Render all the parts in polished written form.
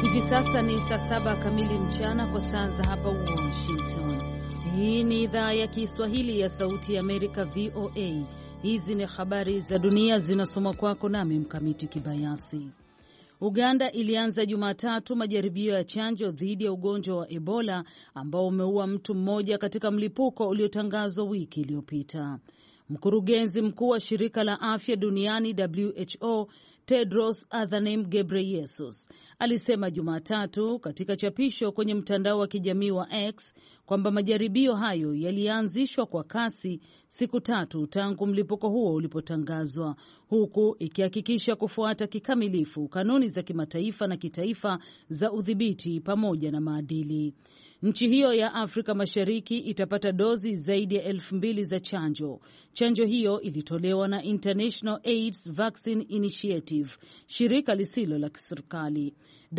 Hivi sasa ni saa 7 kamili mchana kwa saa za hapa Washington. Hii ni idhaa ya Kiswahili ya Sauti ya Amerika, VOA. Hizi ni habari za dunia zinasoma kwako nami Mkamiti Kibayasi. Uganda ilianza Jumatatu majaribio ya chanjo dhidi ya ugonjwa wa Ebola ambao umeua mtu mmoja katika mlipuko uliotangazwa wiki iliyopita. Mkurugenzi mkuu wa shirika la afya duniani WHO Tedros Adhanom Ghebreyesus alisema Jumatatu katika chapisho kwenye mtandao wa kijamii wa X kwamba majaribio hayo yalianzishwa kwa kasi siku 3 tangu mlipuko huo ulipotangazwa, huku ikihakikisha kufuata kikamilifu kanuni za kimataifa na kitaifa za udhibiti pamoja na maadili. Nchi hiyo ya Afrika Mashariki itapata dozi zaidi ya 2,000 za chanjo. Chanjo hiyo ilitolewa na International AIDS Vaccine Initiative, shirika lisilo la kiserikali.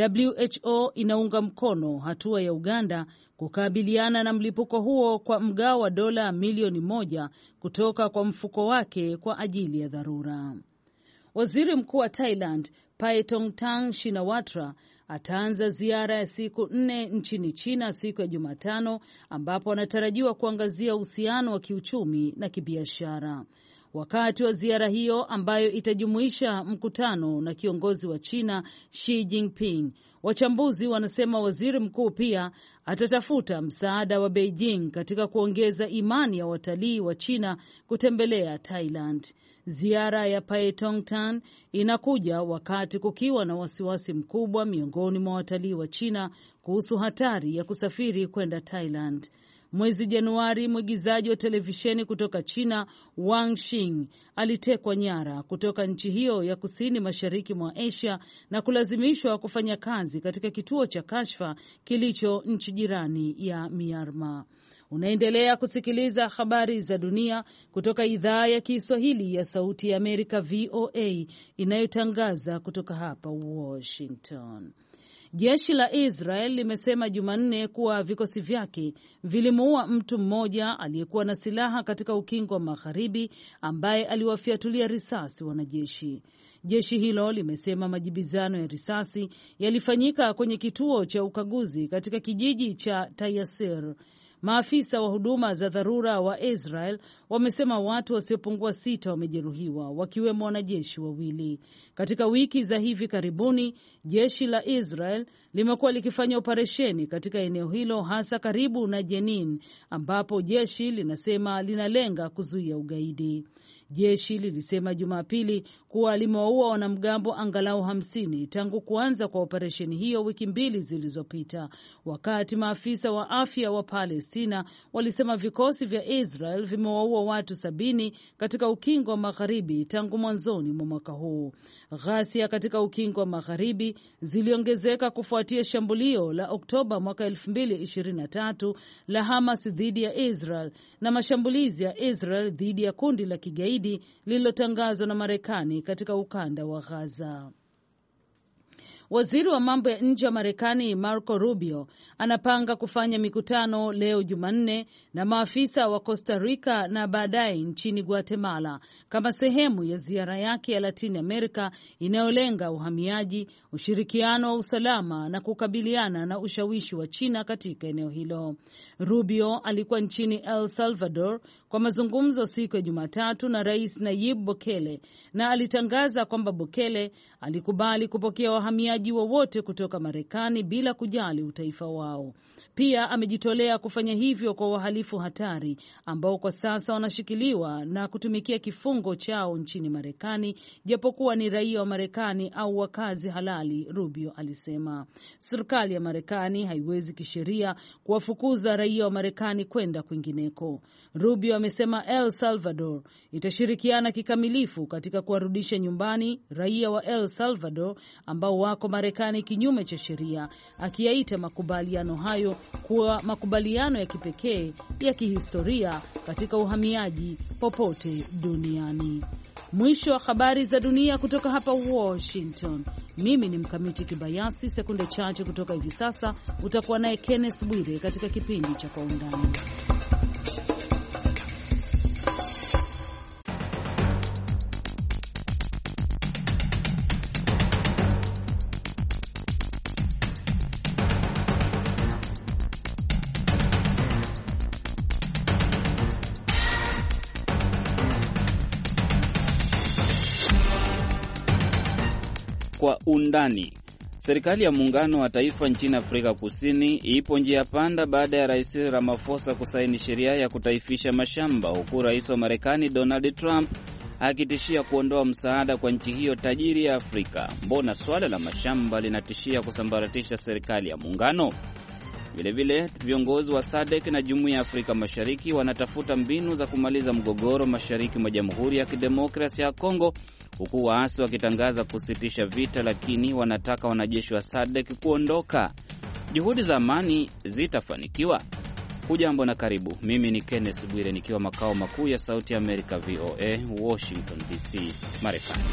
WHO inaunga mkono hatua ya Uganda kukabiliana na mlipuko huo kwa mgao wa dola milioni 1 kutoka kwa mfuko wake kwa ajili ya dharura. Waziri Mkuu wa Thailand, Paetongtarn Shinawatra, ataanza ziara ya siku 4 nchini China siku ya Jumatano, ambapo anatarajiwa kuangazia uhusiano wa kiuchumi na kibiashara. Wakati wa ziara hiyo ambayo itajumuisha mkutano na kiongozi wa China Xi Jinping, wachambuzi wanasema waziri mkuu pia atatafuta msaada wa Beijing katika kuongeza imani ya watalii wa China kutembelea Thailand. Ziara ya Paetongtarn inakuja wakati kukiwa na wasiwasi mkubwa miongoni mwa watalii wa China kuhusu hatari ya kusafiri kwenda Thailand. Mwezi Januari, mwigizaji wa televisheni kutoka China Wang Xing alitekwa nyara kutoka nchi hiyo ya kusini mashariki mwa Asia na kulazimishwa kufanya kazi katika kituo cha kashfa kilicho nchi jirani ya Myanmar. Unaendelea kusikiliza habari za dunia kutoka idhaa ya Kiswahili ya Sauti ya Amerika, VOA, inayotangaza kutoka hapa Washington. Jeshi la Israel limesema Jumanne kuwa vikosi vyake vilimuua mtu mmoja aliyekuwa na silaha katika ukingo wa Magharibi ambaye aliwafiatulia risasi wanajeshi. Jeshi hilo limesema majibizano ya risasi yalifanyika kwenye kituo cha ukaguzi katika kijiji cha Tayasir. Maafisa wa huduma za dharura wa Israel wamesema watu wasiopungua 6 wamejeruhiwa, wakiwemo wanajeshi 2. Katika wiki za hivi karibuni, jeshi la Israel limekuwa likifanya operesheni katika eneo hilo, hasa karibu na Jenin, ambapo jeshi linasema linalenga kuzuia ugaidi. Jeshi lilisema Jumapili kuwa limewaua wanamgambo angalau 50 tangu kuanza kwa operesheni hiyo wiki 2 zilizopita, wakati maafisa wa afya wa Palestina walisema vikosi vya Israel vimewaua watu 70 katika ukingo wa Magharibi tangu mwanzoni mwa mwaka huu. Ghasia katika ukingo wa Magharibi ziliongezeka kufuatia shambulio la Oktoba mwaka 2023 la Hamas dhidi ya Israel na mashambulizi ya Israel dhidi ya kundi la kigaidi lililotangazwa na Marekani katika ukanda wa Gaza. Waziri wa mambo ya nje wa Marekani Marco Rubio anapanga kufanya mikutano leo Jumanne na maafisa wa Costa Rica na baadaye nchini Guatemala kama sehemu ya ziara yake ya Latin America inayolenga uhamiaji, ushirikiano wa usalama na kukabiliana na ushawishi wa China katika eneo hilo. Rubio alikuwa nchini El Salvador kwa mazungumzo siku ya Jumatatu na Rais Nayib Bukele na alitangaza kwamba Bukele alikubali kupokea wahamiaji wowote kutoka Marekani bila kujali utaifa wao. Pia amejitolea kufanya hivyo kwa wahalifu hatari ambao kwa sasa wanashikiliwa na kutumikia kifungo chao nchini Marekani, japokuwa ni raia wa Marekani au wakazi halali, Rubio alisema. Serikali ya Marekani haiwezi kisheria kuwafukuza raia wa Marekani kwenda kwingineko. Rubio amesema El Salvador itashirikiana kikamilifu katika kuwarudisha nyumbani raia wa El Salvador ambao wako Marekani kinyume cha sheria, akiyaita makubaliano hayo kuwa makubaliano ya kipekee ya kihistoria katika uhamiaji popote duniani. Mwisho wa habari za dunia kutoka hapa Washington. Mimi ni Mkamiti Kibayasi. Sekunde chache kutoka hivi sasa utakuwa naye Kenneth Bwire katika kipindi cha Kwa Undani. kwa undani. Serikali ya muungano wa taifa nchini Afrika Kusini ipo njia panda baada ya Rais Ramaphosa kusaini sheria ya kutaifisha mashamba, huku Rais wa Marekani Donald Trump akitishia kuondoa msaada kwa nchi hiyo tajiri ya Afrika. Mbona swala la mashamba linatishia kusambaratisha serikali ya muungano? Vilevile, viongozi wa SADC na Jumuiya ya Afrika Mashariki wanatafuta mbinu za kumaliza mgogoro mashariki mwa Jamhuri ya Kidemokrasia ya Kongo, huku waasi wakitangaza kusitisha vita, lakini wanataka wanajeshi wa SADC kuondoka. Juhudi za amani zitafanikiwa? Hujambo na karibu. Mimi ni Kenneth Bwire nikiwa makao makuu ya Sauti ya Amerika VOA, Washington DC, Marekani.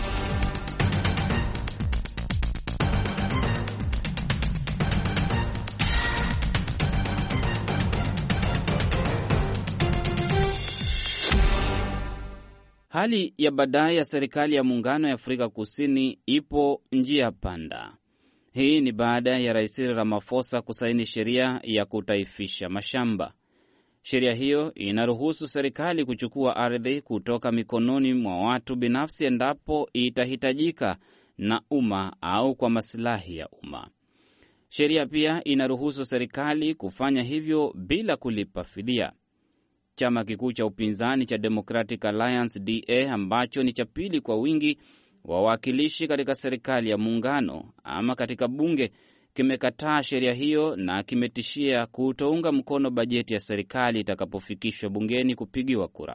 Hali ya baadaye ya serikali ya muungano ya Afrika Kusini ipo njia panda. Hii ni baada ya Rais Ramaphosa kusaini sheria ya kutaifisha mashamba. Sheria hiyo inaruhusu serikali kuchukua ardhi kutoka mikononi mwa watu binafsi endapo itahitajika na umma au kwa maslahi ya umma. Sheria pia inaruhusu serikali kufanya hivyo bila kulipa fidia. Chama kikuu cha upinzani cha Democratic Alliance DA, ambacho ni cha pili kwa wingi wawakilishi katika serikali ya muungano ama katika bunge, kimekataa sheria hiyo na kimetishia kutounga mkono bajeti ya serikali itakapofikishwa bungeni kupigiwa kura.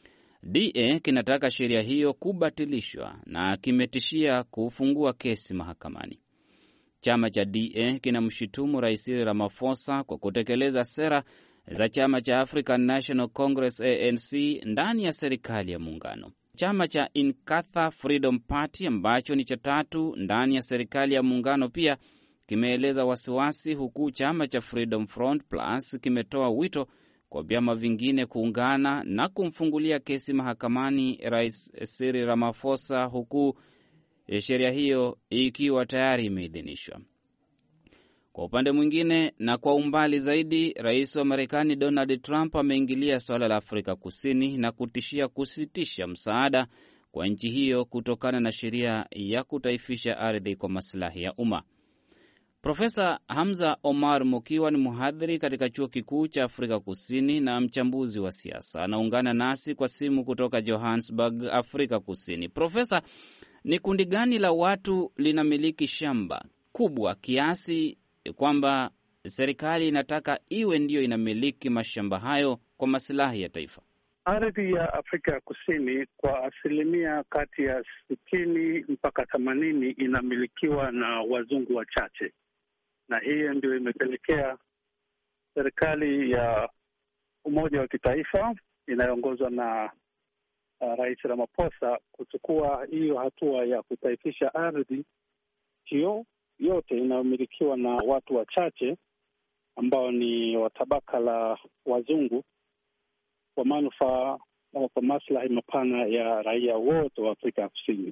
DA kinataka sheria hiyo kubatilishwa na kimetishia kufungua kesi mahakamani. Chama cha DA kinamshutumu Rais Ramaphosa kwa kutekeleza sera za chama cha African National Congress ANC ndani ya serikali ya muungano. Chama cha Inkatha Freedom Party, ambacho ni cha tatu ndani ya serikali ya muungano, pia kimeeleza wasiwasi, huku chama cha Freedom Front Plus kimetoa wito kwa vyama vingine kuungana na kumfungulia kesi mahakamani Rais Cyril Ramaphosa, huku sheria hiyo ikiwa tayari imeidhinishwa. Kwa upande mwingine na kwa umbali zaidi, Rais wa Marekani Donald Trump ameingilia swala la Afrika Kusini na kutishia kusitisha msaada kwa nchi hiyo kutokana na sheria ya kutaifisha ardhi kwa maslahi ya umma. Profesa Hamza Omar Mokiwa ni mhadhiri katika Chuo Kikuu cha Afrika Kusini na mchambuzi wa siasa. Anaungana nasi kwa simu kutoka Johannesburg, Afrika Kusini. Profesa, ni kundi gani la watu linamiliki shamba kubwa kiasi kwamba serikali inataka iwe ndiyo inamiliki mashamba hayo kwa maslahi ya taifa? Ardhi ya Afrika ya Kusini kwa asilimia kati ya 60 mpaka 80 inamilikiwa na wazungu wachache, na hiyo ndio imepelekea serikali ya umoja wa kitaifa inayoongozwa na Rais Ramaphosa kuchukua hiyo hatua ya kutaifisha ardhi hiyo yote inayomilikiwa na watu wachache ambao ni wa tabaka la wazungu kwa manufaa au kwa maslahi mapana ya raia wote wa Afrika ya Kusini.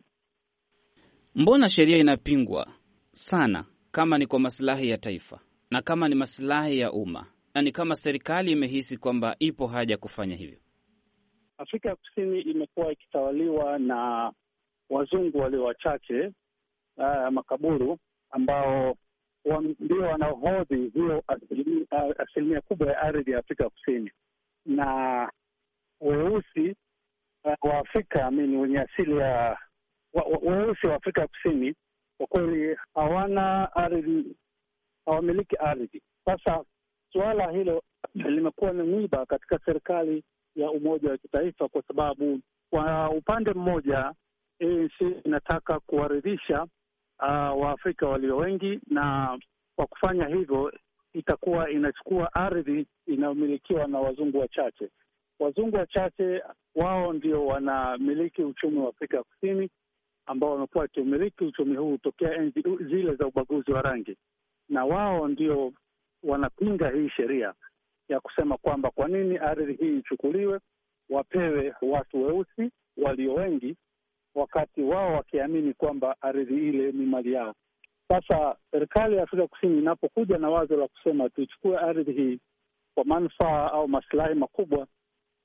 Mbona sheria inapingwa sana kama ni kwa maslahi ya taifa na kama ni maslahi ya umma, na ni kama serikali imehisi kwamba ipo haja kufanya hivyo? Afrika ya Kusini imekuwa ikitawaliwa na wazungu walio wachache, makaburu, ambao ndio wanahodhi hiyo asilimia kubwa ya ardhi ya Afrika Kusini, na weusi wa Afrika wenye asili ya weusi wa Afrika Kusini kwa kweli hawana ardhi, hawamiliki ardhi. Sasa suala hilo limekuwa ni mwiba katika serikali ya umoja wa kitaifa, kwa sababu kwa upande mmoja ANC inataka kuwaridhisha Waafrika walio wengi, na kwa kufanya hivyo itakuwa inachukua ardhi inayomilikiwa na wazungu wachache. Wazungu wachache wao ndio wanamiliki uchumi wa Afrika Kusini, ambao wamekuwa wakimiliki uchumi huu tokea enzi zile za ubaguzi wa rangi, na wao ndio wanapinga hii sheria ya kusema kwamba kwa nini ardhi hii ichukuliwe wapewe watu weusi walio wengi, wakati wao wakiamini kwamba ardhi ile ni mali yao. Sasa serikali ya Afrika Kusini inapokuja na wazo la kusema tuichukue ardhi hii kwa manufaa au maslahi makubwa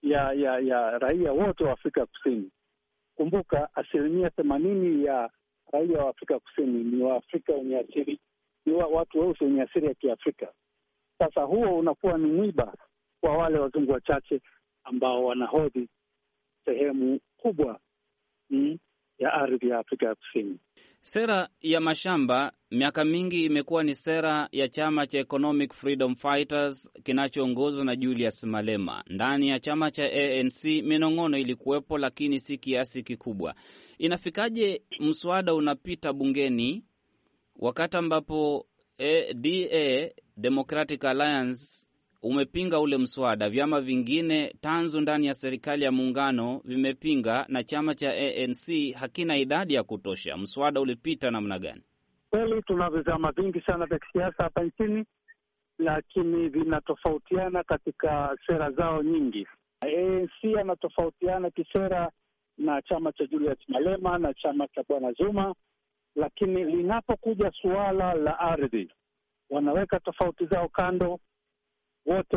ya raia wote wa Afrika Kusini. Kumbuka 80% ya raia wa Afrika Kusini ni Waafrika wenye asili, ni watu weusi wenye asili ya Kiafrika. Sasa huo unakuwa ni mwiba kwa wale wazungu wachache ambao wanahodhi sehemu kubwa ya ardhi ya Afrika ya Kusini. Sera ya mashamba miaka mingi imekuwa ni sera ya chama cha Economic Freedom Fighters kinachoongozwa na Julius Malema. Ndani ya chama cha ANC minong'ono ilikuwepo, lakini si kiasi kikubwa. Inafikaje mswada unapita bungeni wakati ambapo Democratic Alliance umepinga ule mswada, vyama vingine tanzu ndani ya serikali ya muungano vimepinga, na chama cha ANC hakina idadi ya kutosha? Mswada ulipita namna gani? Kweli tuna vyama vingi sana vya kisiasa hapa nchini, lakini vinatofautiana katika sera zao nyingi. ANC anatofautiana kisera na chama cha Julius Malema na chama cha Bwana Zuma, lakini linapokuja suala la ardhi wanaweka tofauti zao kando. Wote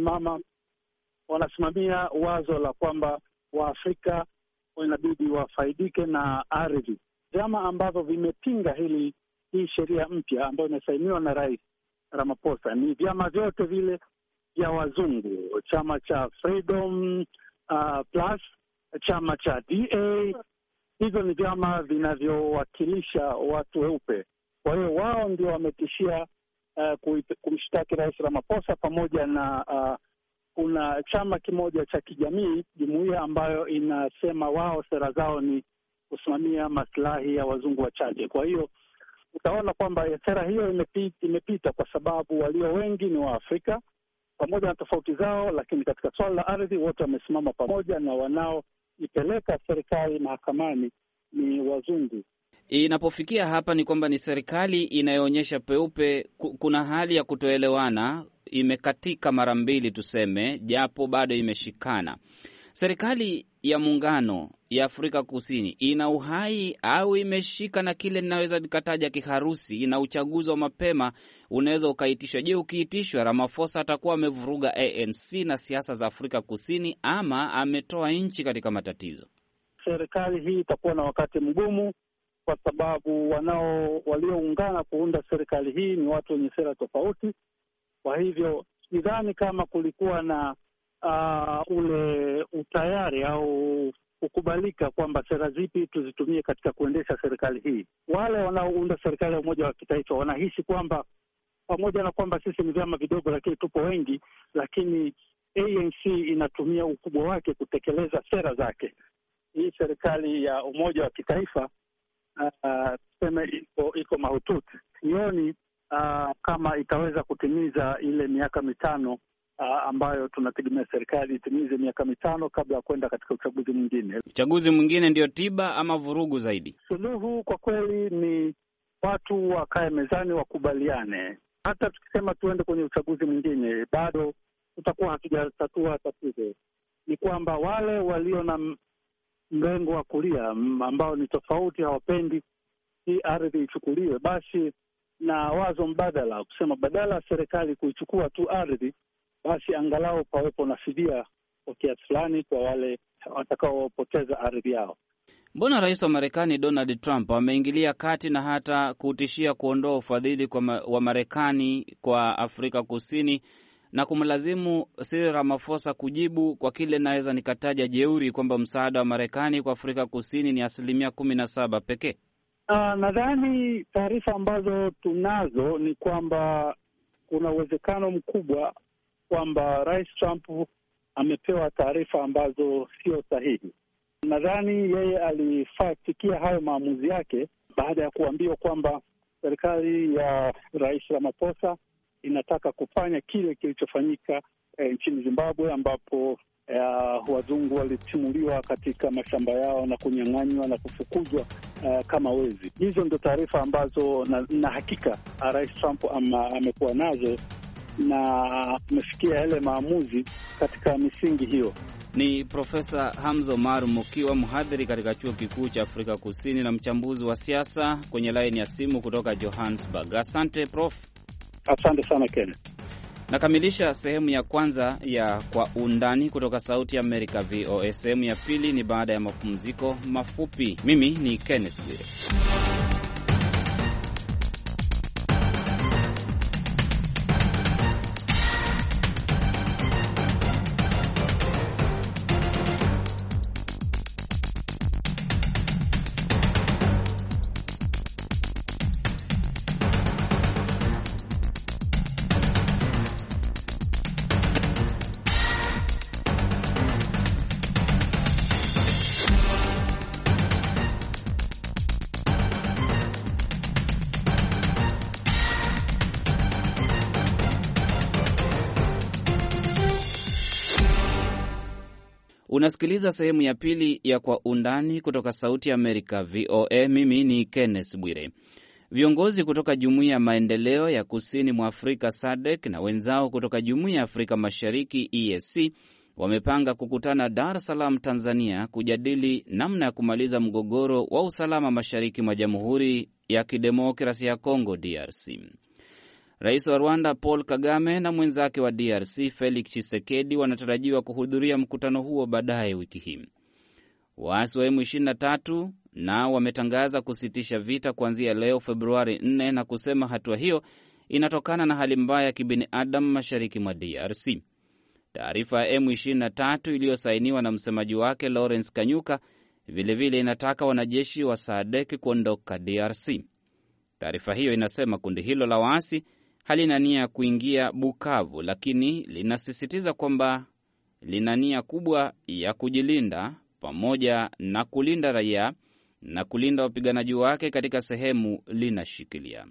wanasimamia wazo la kwamba Waafrika inabidi wafaidike na ardhi. Vyama ambavyo vimepinga hii sheria mpya ambayo imesainiwa na Rais Ramaphosa ni vyama vyote vile vya wazungu, chama cha Freedom Plus, chama cha DA. Hivyo ni vyama vinavyowakilisha watu weupe. Kwa hiyo wao ndio wametishia kumshtaki Rais Ramaphosa, pamoja na kuna chama kimoja cha kijamii, jumuiya ambayo inasema wao sera zao ni kusimamia maslahi ya wazungu wachache. Kwa hiyo utaona kwamba sera hiyo imepita kwa sababu walio wengi ni Waafrika pamoja na tofauti zao, lakini katika swala la ardhi wote wamesimama pamoja, na wanaoipeleka serikali mahakamani ni wazungu. Inapofikia hapa ni kwamba ni serikali inayoonyesha peupe kuna hali ya kutoelewana, imekatika mara mbili tuseme, japo bado imeshikana. Serikali ya muungano ya Afrika Kusini ina uhai au imeshika na kile ninaweza nikataja kiharusi? Ina uchaguzi wa mapema unaweza ukaitishwa. Je, ukiitishwa Ramaphosa atakuwa amevuruga ANC na siasa za Afrika Kusini ama ametoa nchi katika matatizo? Serikali hii itakuwa na wakati mgumu kwa sababu walioungana kuunda serikali hii ni watu wenye sera tofauti. Kwa hivyo sidhani kama kulikuwa na ule utayari au kukubalika kwamba sera zipi tuzitumie katika kuendesha serikali hii. Wale wanaounda serikali ya umoja wa kitaifa wanahisi kwamba pamoja na kwamba sisi ni vyama vidogo, lakini tupo wengi, lakini ANC inatumia ukubwa wake kutekeleza sera zake. Hii serikali ya umoja wa kitaifa tuseme iko mahututi. Sioni kama itaweza kutimiza ile miaka mitano ambayo tunategemea serikali itimize miaka mitano kabla ya kwenda katika uchaguzi mwingine. Uchaguzi mwingine ndio tiba ama vurugu zaidi? Suluhu kwa kweli ni watu wakae mezani, wakubaliane. Hata tukisema tuende kwenye uchaguzi mwingine, bado tutakuwa hatujatatua tatizo. Ni kwamba wale walio na mrengo wa kulia ambao ni tofauti, hawapendi hii ardhi ichukuliwe, basi na wazo mbadala kusema badala ya serikali kuichukua tu ardhi, basi angalau pawepo na fidia kwa kiasi fulani kwa wale watakaopoteza ardhi yao. Mbona rais wa Marekani Donald Trump ameingilia kati na hata kutishia kuondoa ufadhili wa Marekani kwa Afrika Kusini na kumlazimu Cyril Ramaphosa kujibu kwa kile naweza nikataja jeuri kwamba msaada wa Marekani kwa Afrika Kusini ni 17% pekee? Nadhani taarifa ambazo tunazo ni kwamba kuna uwezekano mkubwa kwamba Rais Trump amepewa taarifa ambazo sio sahihi. Nadhani yeye alifikia hayo maamuzi yake baada ya kuambiwa kwamba serikali ya Rais Ramaphosa inataka kufanya kile kilichofanyika nchini Zimbabwe, ambapo wazungu walitimuliwa katika mashamba yao na kunyang'anywa na kufukuzwa kama wezi. Hizo ndio taarifa ambazo na hakika Rais Trump amekuwa nazo na amefikia yale maamuzi katika misingi hiyo. Ni Profesa Hamza Omar Mukiwa, mhadhiri katika Chuo Kikuu cha Afrika Kusini na mchambuzi wa siasa, kwenye laini ya simu kutoka Johannesburg. Asante Prof. Asante sana Kenneth. Nakamilisha sehemu ya kwanza ya Kwa Undani kutoka Sauti ya Amerika VOA. Sehemu ya pili ni baada ya mapumziko mafupi. Mimi ni Kenneth Bwire. Unasikiliza sehemu ya pili ya Kwa Undani kutoka Sauti ya Amerika, VOA. Mimi ni Kenneth Bwire. Viongozi kutoka Jumuiya ya Maendeleo ya Kusini mwa Afrika SADC na wenzao kutoka Jumuiya ya Afrika Mashariki EAC wamepanga kukutana Dar es Salaam, Tanzania, kujadili namna ya kumaliza mgogoro wa usalama mashariki mwa Jamhuri ya Kidemokrasia ya Kongo, DRC. Rais wa Rwanda Paul Kagame na mwenzake wa DRC Felix Tshisekedi wanatarajiwa kuhudhuria mkutano huo baadaye wiki hii. Waasi wa M23 nao wametangaza kusitisha vita kuanzia leo Februari 4 na kusema hatua hiyo inatokana na hali mbaya ya kibinadamu mashariki mwa DRC. Taarifa ya M23 iliyosainiwa na msemaji wake Lawrence Kanyuka vilevile inataka wanajeshi wa SADC kuondoka DRC. Taarifa hiyo inasema kundi hilo la waasi halina nia ya kuingia Bukavu, lakini linasisitiza kwamba lina nia kubwa ya kujilinda pamoja na kulinda raia na kulinda wapiganaji wake katika sehemu linashikilia.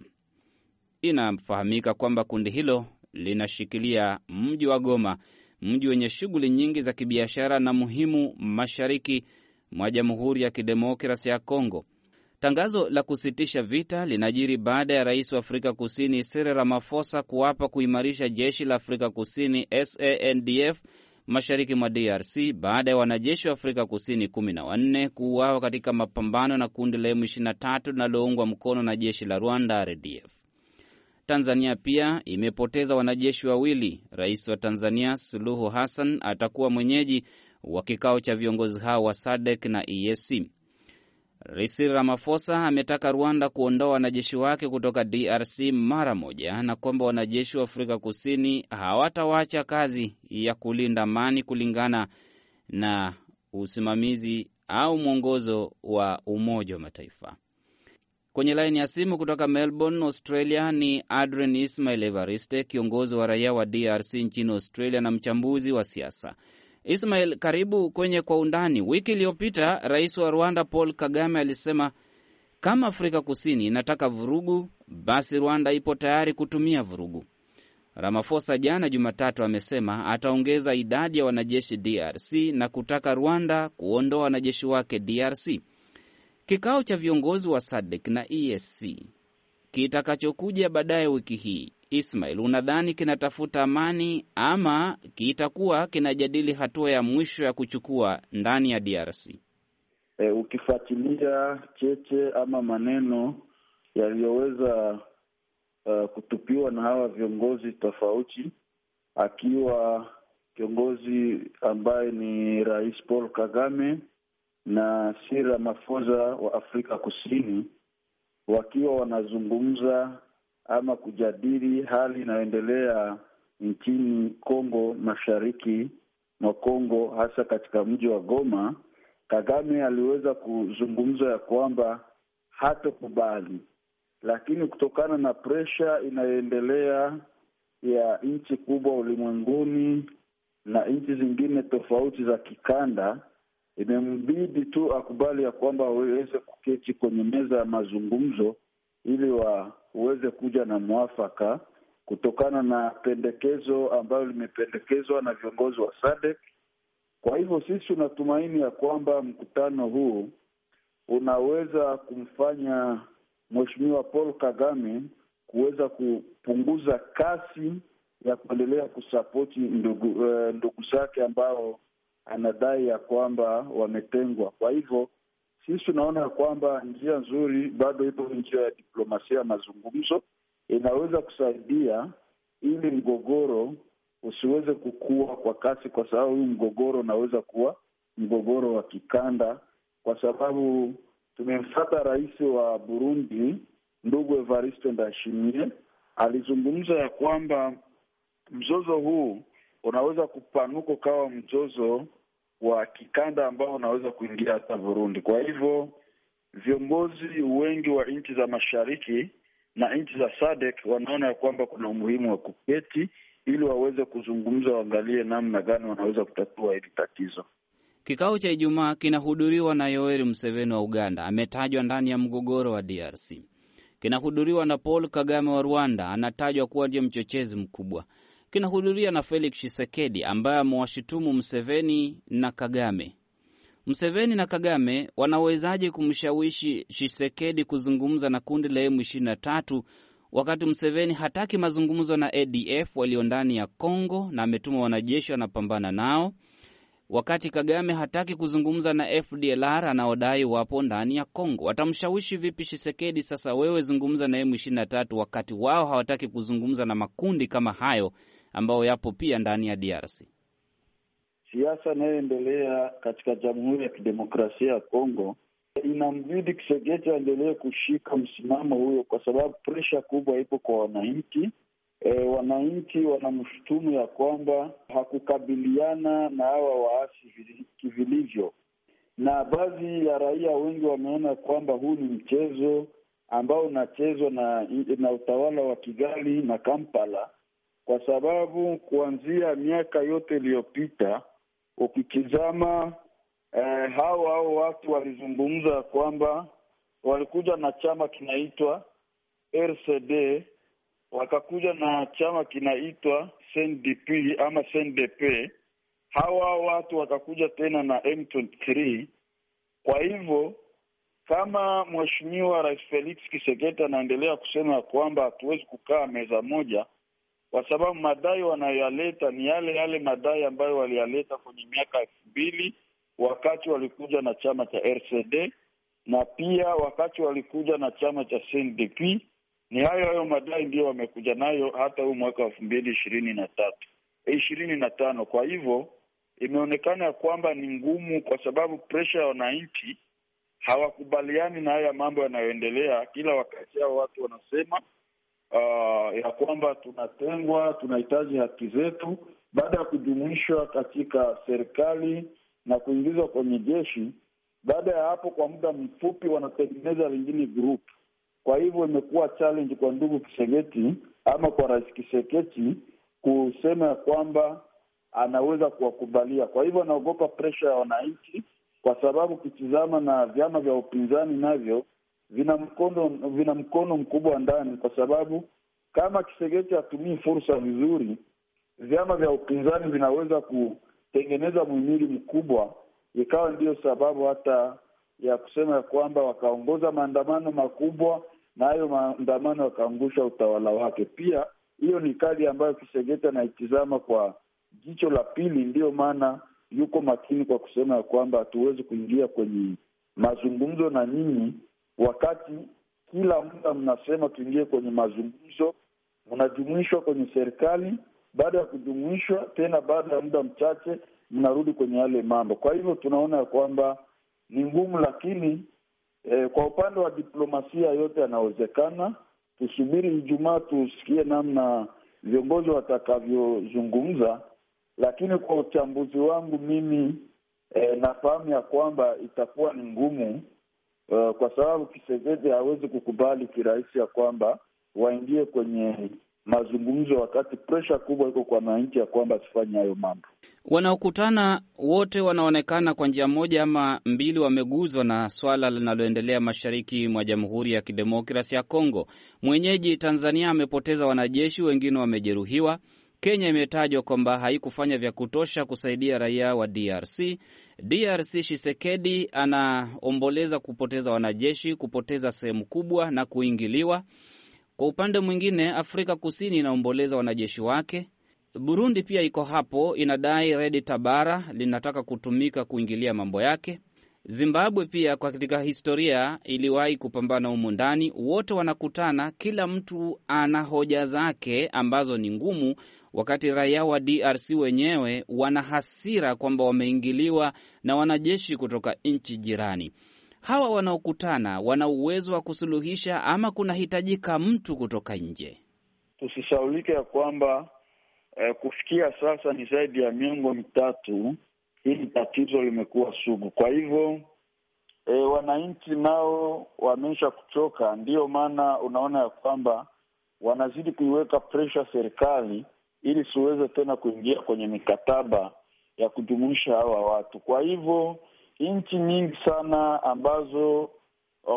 Inafahamika kwamba kundi hilo linashikilia mji wa Goma, mji wenye shughuli nyingi za kibiashara na muhimu mashariki mwa Jamhuri ya Kidemokrasia ya Kongo. Tangazo la kusitisha vita linajiri baada ya rais wa Afrika Kusini Cyril Ramaphosa kuapa kuimarisha jeshi la Afrika Kusini SANDF mashariki mwa DRC baada ya wanajeshi wa Afrika Kusini 14 kuuawa katika mapambano na kundi la M23 linaloungwa mkono na jeshi la Rwanda RDF. Tanzania pia imepoteza wanajeshi wawili. Rais wa Tanzania Suluhu Hassan atakuwa mwenyeji wa kikao cha viongozi hao wa SADC na EAC. Rais Ramaphosa ametaka Rwanda kuondoa wanajeshi wake kutoka DRC mara moja na kwamba wanajeshi wa Afrika Kusini hawatawacha kazi ya kulinda amani kulingana na usimamizi au mwongozo wa Umoja wa Mataifa. Kwenye laini ya simu kutoka Melbourne, Australia ni Adrian Ismail Evariste, kiongozi wa raia wa DRC nchini Australia na mchambuzi wa siasa. Ismail, karibu kwenye Kwa Undani. Wiki iliyopita Rais wa Rwanda Paul Kagame alisema kama Afrika Kusini inataka vurugu, basi Rwanda ipo tayari kutumia vurugu. Ramaphosa jana Jumatatu amesema ataongeza idadi ya wanajeshi DRC na kutaka Rwanda kuondoa wanajeshi wake DRC. Kikao cha viongozi wa SADC na EAC kitakachokuja baadaye wiki hii, Ismail, unadhani kinatafuta amani ama kitakuwa kinajadili hatua ya mwisho ya kuchukua ndani ya DRC? Ukifuatilia cheche ama maneno yaliyoweza kutupiwa na hawa viongozi tofauti, akiwa kiongozi ambaye ni Rais Paul Kagame na Cyril Ramaphosa wa Afrika Kusini, wakiwa wanazungumza ama kujadili hali inayoendelea nchini Kongo, mashariki mwa Kongo, hasa katika mji wa Goma. Kagame aliweza kuzungumza ya kwamba hatakubali, lakini kutokana na presha inayoendelea ya nchi kubwa ulimwenguni na nchi zingine tofauti za kikanda, imembidi tu akubali ya kwamba waweze kuketi kwenye meza ya mazungumzo ili waweze kuja na mwafaka kutokana na pendekezo ambayo limependekezwa na viongozi wa SADC. Kwa hivyo sisi tunatumaini ya kwamba mkutano huu unaweza kumfanya Mheshimiwa Paul Kagame kuweza kupunguza kasi ya kuendelea kusapoti ndugu zake ambao anadai ya kwamba wametengwa. Kwa hivyo sisi tunaona ya kwamba njia nzuri bado ipo, njia ya diplomasia, mazungumzo inaweza kusaidia ili mgogoro usiweze kukua kwa kasi, kwa sababu huu mgogoro unaweza kuwa mgogoro wa kikanda, kwa sababu tumemfuata rais wa Burundi ndugu Evariste Ndayishimiye, alizungumza ya kwamba mzozo huu unaweza kupanuka kawa mzozo wa kikanda ambao unaweza kuingia hata Burundi. Kwa hivyo viongozi wengi wa nchi za mashariki na nchi za SADC wanaona ya kwamba kuna umuhimu wa kuketi ili waweze kuzungumza, waangalie namna gani wanaweza kutatua hili tatizo. Kikao cha Ijumaa kinahudhuriwa na Yoweri Museveni wa Uganda, ametajwa ndani ya mgogoro wa DRC. Kinahudhuriwa na Paul Kagame wa Rwanda, anatajwa kuwa ndiye mchochezi mkubwa. kinahudhuria na Felix Tshisekedi ambaye amewashutumu Museveni na Kagame. Museveni na Kagame wanawezaje kumshawishi Tshisekedi kuzungumza na kundi la M23 wakati Museveni hataki mazungumzo na ADF walio ndani ya Kongo na ametuma wanajeshi wanapambana nao, wakati Kagame hataki kuzungumza na FDLR anaodai wapo ndani ya Kongo? Watamshawishi vipi Tshisekedi sasa, wewe zungumza na M23, wakati wao hawataki kuzungumza na makundi kama hayo ambao yapo pia ndani ya DRC? Siasa inayoendelea katika Jamhuri ya Kidemokrasia ya Kongo inambidi Tshisekedi aendelee kushika msimamo huyo, kwa sababu presha kubwa ipo kwa wananchi. Wananchi wanamshutumu ya kwamba hakukabiliana na hawa waasi vilivyo, na baadhi ya raia wengi wameona kwamba huu ni mchezo ambao unachezwa na utawala wa Kigali na Kampala, kwa sababu kuanzia miaka yote iliyopita ukitizama hao watu walizungumza kwamba walikuja na chama kinaitwa RCD, wakakuja na chama kinaitwa CNDP ama CNDP. Hawa watu wakakuja tena na M23. Kwa hivyo kama Mheshimiwa Rais Felix Tshisekedi anaendelea kusema kwamba hatuwezi kukaa meza moja, kwa sababu madai wanayoyaleta ni yale madai ambayo waliyaleta kwenye miaka 2000 wakati walikuja na chama cha RCD, na pia wakati walikuja na chama cha CNDP. Ni hayo madai ndio wamekuja nayo hata huu mwaka 2025. Kwa hivyo imeonekana kwamba ni ngumu, kwa sababu presha ya wananchi hawakubaliani na haya mambo yanayoendelea. Kila wakati hao watu wanasema ya kwamba tunatengwa, tunahitaji haki zetu, baada ya kujumuishwa katika serikali na kuingizwa kwenye jeshi. Baada ya hapo, kwa muda mfupi wanatengeneza lingine group. Kwa hivyo imekuwa challenge kwa ndugu Tshisekedi ama kwa Rais Tshisekedi kusema kwamba anaweza kuwakubalia. Kwa hivyo anaogopa pressure ya wananchi, kwa sababu kitizama na vyama vya upinzani navyo vina mkono mkubwa ndani, kwa sababu kama Tshisekedi hatumii fursa vizuri, vyama vya upinzani vinaweza kutengeneza muhimili mkubwa, ikawa ndiyo sababu hata ya kusema kwamba wakaongoza maandamano makubwa na hayo maandamano wakaangusha utawala wake. Pia hiyo ni kali ambayo Tshisekedi anaitizama kwa jicho la pili. Ndiyo maana yuko makini kwa kusema kwamba hatuwezi kuingia kwenye mazungumzo na nyinyi, wakati kila muda mnasema tuingie kwenye mazungumzo, mnajumuishwa kwenye serikali. Baada ya kujumuishwa tena, baada ya muda mchache mnarudi kwenye yale mambo. Kwa hivyo tunaona ya kwamba ni ngumu, lakini kwa upande wa diplomasia yote yanawezekana. Tusubiri Ijumaa tusikie namna viongozi watakavyozungumza, lakini kwa uchambuzi wangu mimi nafahamu ya kwamba itakuwa ni ngumu, kwa sababu Tshisekedi hawezi kukubali kirahisi ya kwamba waingie kwenye mazungumzo wakati pressure kubwa iko kwa wananchi ya kwamba asifanye hayo mambo. Wanaokutana wote wanaonekana kwa njia moja ama mbili wameguzwa na swala linaloendelea mashariki mwa Jamhuri ya Kidemokrasia ya Kongo. Mwenyeji Tanzania amepoteza wanajeshi, wengine wamejeruhiwa. Kenya imetajwa kwamba haikufanya vya kutosha kusaidia raia wa DRC. Tshisekedi anaomboleza kupoteza wanajeshi, kupoteza sehemu kubwa na kuingiliwa. Kwa upande mwingine, Afrika Kusini inaomboleza wanajeshi wake. Burundi pia iko hapo, inadai Red Tabara linataka kutumika kuingilia mambo yake. Zimbabwe pia katika historia iliwahi kupambana humu ndani. Wote wanakutana, kila mtu ana hoja zake ambazo ni ngumu, wakati raia wa DRC wenyewe wana hasira kwamba wameingiliwa na wanajeshi kutoka nchi jirani. Hawa wanaokutana wana uwezo wa kusuluhisha ama kunahitajika mtu kutoka nje? Tusisaulike ya kwamba kufikia sasa ni zaidi ya miongo mitatu hili tatizo limekuwa sugu. Kwa hivyo wananchi nao wamesha kuchoka. Ndiyo maana unaona ya kwamba wanazidi kuiweka pressure serikali ili siweze tena kuingia kwenye mikataba ya kujumuisha hawa watu. Kwa hivyo nchi nyingi sana ambazo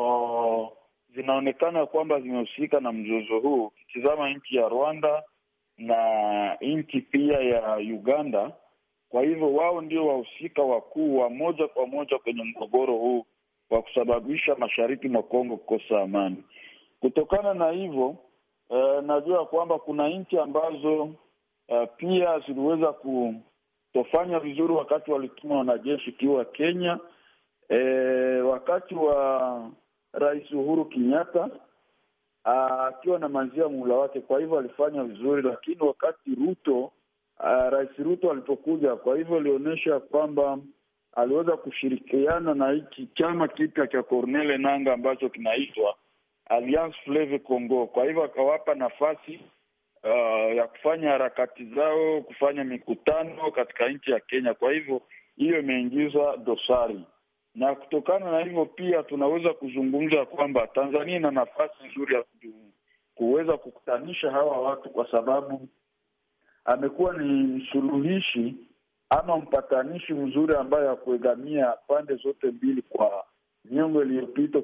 zinaonekana kwamba zimehusika na mzozo huu, ukitizama nchi ya Rwanda, na nchi pia ya Uganda. Kwa hivyo wao ndio wahusika wakuu wa moja kwa moja kwenye mgogoro huu wa kusababisha mashariki mwa Kongo kukosa amani. Kutokana na hivyo najua kwamba kuna nchi ambazo pia ziliweza kutofanya vizuri wakati walituma wanajeshi, ikiwa Kenya wakati wa Rais Uhuru Kenyatta akiwa na manzia muhula wake. Kwa hivyo alifanya vizuri, lakini wakati Rais Ruto alipokuja, kwa hivyo alionyesha kwamba aliweza kushirikiana na hiki chama kipya cha Corneille Nangaa ambacho kinaitwa Alliance Fleuve Congo. Kwa hivyo akawapa nafasi ya kufanya harakati zao, kufanya mikutano katika nchi ya Kenya. Kwa hivyo hiyo imeingiza dosari, na kutokana na hivyo pia tunaweza kuzungumza kwamba Tanzania ina nafasi nzuri ya kuweza kukutanisha hawa watu, kwa sababu amekuwa ni msuluhishi ama mpatanishi mzuri ambaye ya kuegamia pande zote mbili kwa miongo iliyopita.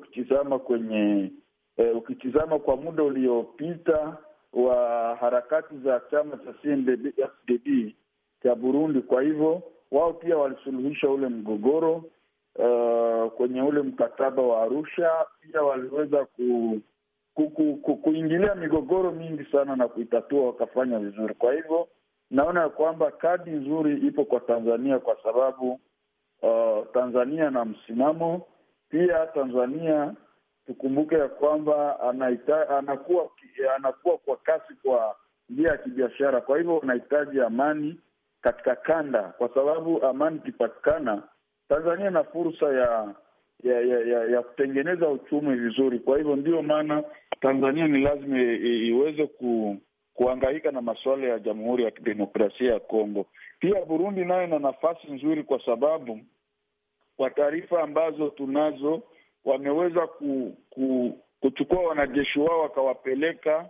Ukitizama kwa muda uliopita wa harakati za chama cha CNDD-FDD cha Burundi. Kwa hivyo wao pia walisuluhisha ule mgogoro kwenye ule mkataba wa Arusha. Pia waliweza kuingilia migogoro mingi sana na kuitatua, wakafanya vizuri. Kwa hivyo naona ya kwamba kadi nzuri ipo kwa Tanzania, kwa sababu Tanzania na msimamo pia. Tanzania tukumbuke ya kwamba anakuwa kwa kasi kwa njia ya kibiashara. Kwa hivyo wanahitaji amani katika kanda, kwa sababu amani ikipatikana, Tanzania na fursa ya kutengeneza uchumi vizuri. Kwa hivyo ndio maana Tanzania ni lazima iweze kuhangaika na masuala ya Jamhuri ya Kidemokrasia ya Kongo. Pia Burundi nayo ina nafasi nzuri, kwa sababu kwa taarifa ambazo tunazo, wameweza kuchukua wanajeshi wao wakawapeleka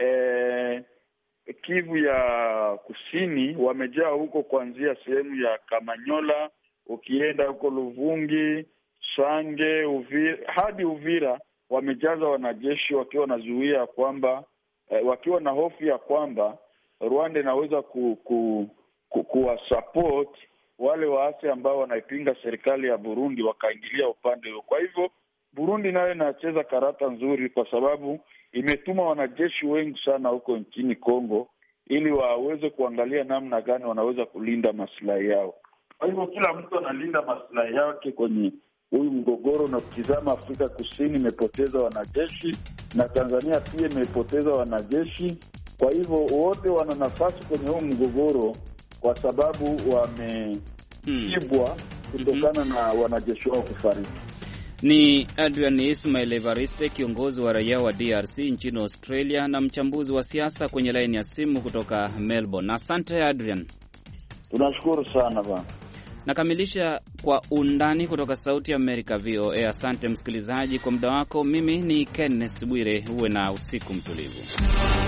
Kivu ya Kusini. Wamejaa huko kuanzia sehemu ya Kamanyola, ukienda huko Luvungi, Sange, Uvira hadi Uvira, wamejaza wanajeshi wakiwa wanazuia kwamba wakiwa na hofu ya kwamba Rwanda inaweza kuwasupport wale waasi ambao wanaipinga serikali ya Burundi, wakaingilia upande huo. Kwa hivyo Burundi nayo inacheza karata nzuri, kwa sababu imetuma wanajeshi wengi sana huko nchini Kongo ili waweze kuangalia namna gani wanaweza kulinda maslahi yao. Kwa hivyo kila mtu analinda maslahi yake kwenye huyu mgogoro. Na kutizama Afrika Kusini imepoteza wanajeshi na Tanzania pia imepoteza wanajeshi. Kwa hivyo wote wana nafasi kwenye huu mgogoro, kwa sababu wamejibwa kutokana na wanajeshi wao kufariki. Ni Adrian Ismail Evariste, kiongozi wa raia wa DRC nchini Australia na mchambuzi wa siasa, kwenye laini ya simu kutoka Melbourne. Asante Adrian. Tunashukuru sana bwana. Nakamilisha Kwa Undani kutoka Sauti ya Amerika, VOA. Asante msikilizaji kwa muda wako. Mimi ni Kenneth Bwire, uwe na usiku mtulivu.